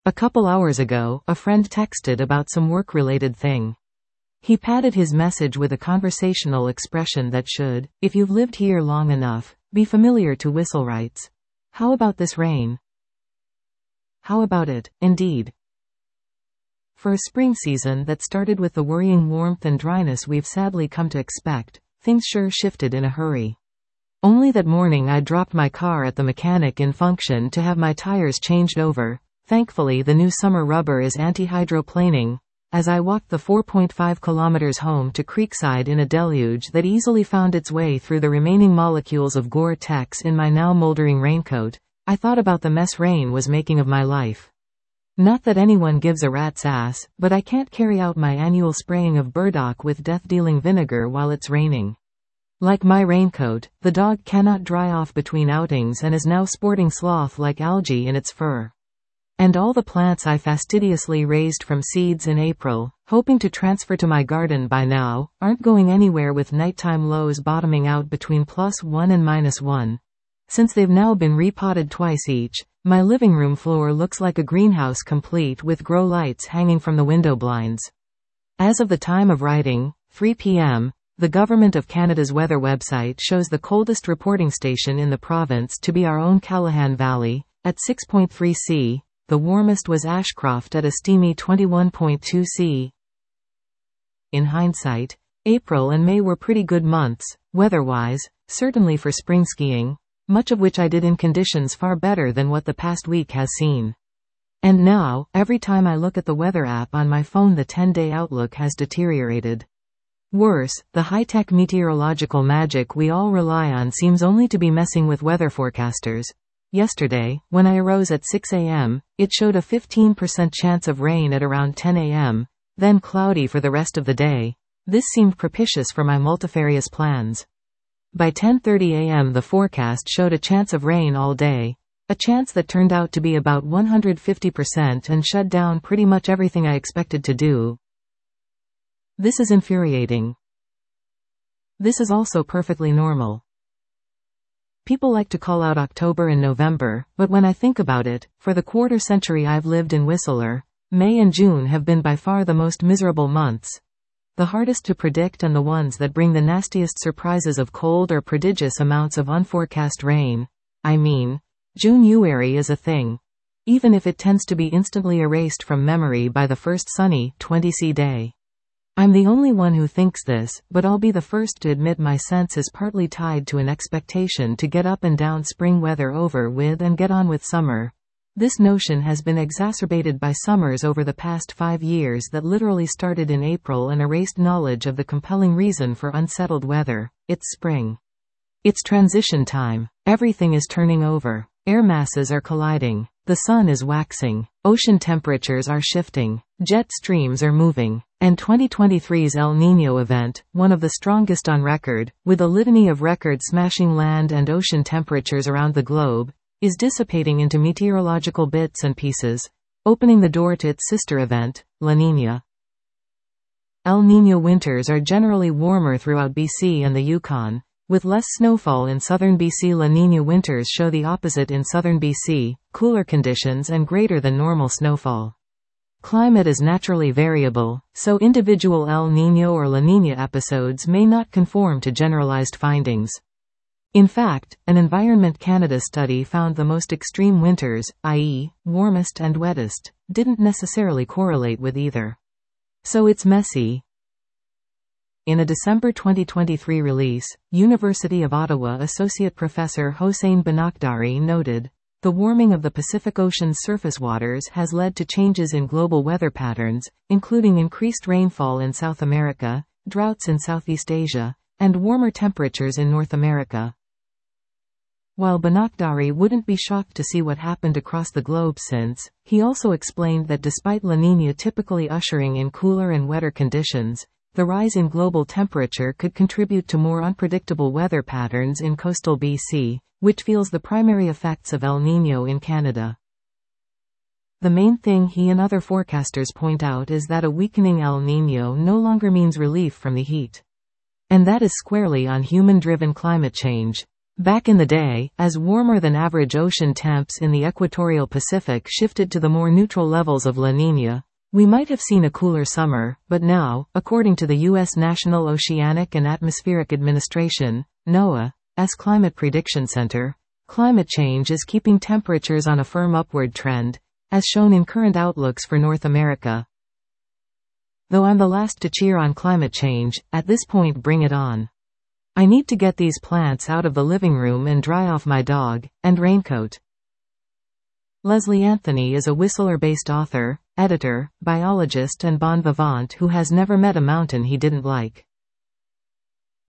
A couple hours ago, a friend texted about some work-related thing. He padded his message with a conversational expression that should, if you've lived here long enough, be familiar to. Whistle writes, "How about this rain?" How about it, indeed. For a spring season that started with the worrying warmth and dryness we've sadly come to expect, things sure shifted in a hurry. Only that morning I dropped my car at the mechanic in Function to have my tires changed over. Thankfully the new summer rubber is anti-hydroplaning. As I walked the 4.5 kilometers home to Creekside in a deluge that easily found its way through the remaining molecules of Gore-Tex in my now moldering raincoat, I thought about the mess rain was making of my life. Not that anyone gives a rat's ass, but I can't carry out my annual spraying of burdock with death-dealing vinegar while it's raining. Like my raincoat, the dog cannot dry off between outings and is now sporting sloth-like algae in its fur. And all the plants I fastidiously raised from seeds in April, hoping to transfer to my garden by now, aren't going anywhere with nighttime lows bottoming out between +1 and -1. Since they've now been repotted twice each, my living room floor looks like a greenhouse complete with grow lights hanging from the window blinds. As of the time of writing, 3 p.m., the Government of Canada's weather website shows the coldest reporting station in the province to be our own Callahan Valley, at 6.3 C. The warmest was Ashcroft at a steamy 21.2 C. In hindsight, April and May were pretty good months, weather-wise, certainly for spring skiing, much of which I did in conditions far better than what the past week has seen. And now, every time I look at the weather app on my phone, the 10-day outlook has deteriorated. Worse, the high-tech meteorological magic we all rely on seems only to be messing with weather forecasters. Yesterday, when I arose at 6 a.m., it showed a 15% chance of rain at around 10 a.m., then cloudy for the rest of the day. This seemed propitious for my multifarious plans. By 10:30 a.m. the forecast showed a chance of rain all day, a chance that turned out to be about 150% and shut down pretty much everything I expected to do. This is infuriating. This is also perfectly normal. People like to call out October and November, but when I think about it, for the quarter century I've lived in Whistler, May and June have been by far the most miserable months. The hardest to predict and the ones that bring the nastiest surprises of cold or prodigious amounts of unforecast rain. I mean, January is a thing. Even if it tends to be instantly erased from memory by the first sunny 20°C day. I'm the only one who thinks this, but I'll be the first to admit my sense is partly tied to an expectation to get up and down spring weather over with and get on with summer. This notion has been exacerbated by summers over the past 5 years that literally started in April and erased knowledge of the compelling reason for unsettled weather. It's spring. It's transition time. Everything is turning over. Air masses are colliding. The sun is waxing. Ocean temperatures are shifting. Jet streams are moving. And 2023's El Niño event, one of the strongest on record, with a litany of record-smashing land and ocean temperatures around the globe, is dissipating into meteorological bits and pieces, opening the door to its sister event, La Niña. El Niño winters are generally warmer throughout BC and the Yukon, with less snowfall in southern BC. La Niña winters show the opposite in southern BC, cooler conditions and greater than normal snowfall. Climate is naturally variable, so individual El Niño or La Niña episodes may not conform to generalized findings. In fact, an Environment Canada study found the most extreme winters, i.e., warmest and wettest, didn't necessarily correlate with either. So it's messy. In a December 2023 release, University of Ottawa Associate Professor Hossein Banakdari noted, "The warming of the Pacific Ocean's surface waters has led to changes in global weather patterns, including increased rainfall in South America, droughts in Southeast Asia, and warmer temperatures in North America." While Banakdari wouldn't be shocked to see what happened across the globe since, he also explained that despite La Niña typically ushering in cooler and wetter conditions, the rise in global temperature could contribute to more unpredictable weather patterns in coastal BC, which feels the primary effects of El Niño in Canada. The main thing he and other forecasters point out is that a weakening El Niño no longer means relief from the heat. And that is squarely on human-driven climate change. Back in the day, as warmer than average ocean temps in the equatorial Pacific shifted to the more neutral levels of La Niña, we might have seen a cooler summer, but now, according to the U.S. National Oceanic and Atmospheric Administration, NOAA's Climate Prediction Center, climate change is keeping temperatures on a firm upward trend, as shown in current outlooks for North America. Though I'm the last to cheer on climate change, at this point bring it on. I need to get these plants out of the living room and dry off my dog and raincoat. Leslie Anthony is a Whistler-based author, editor, biologist and bon vivant who has never met a mountain he didn't like.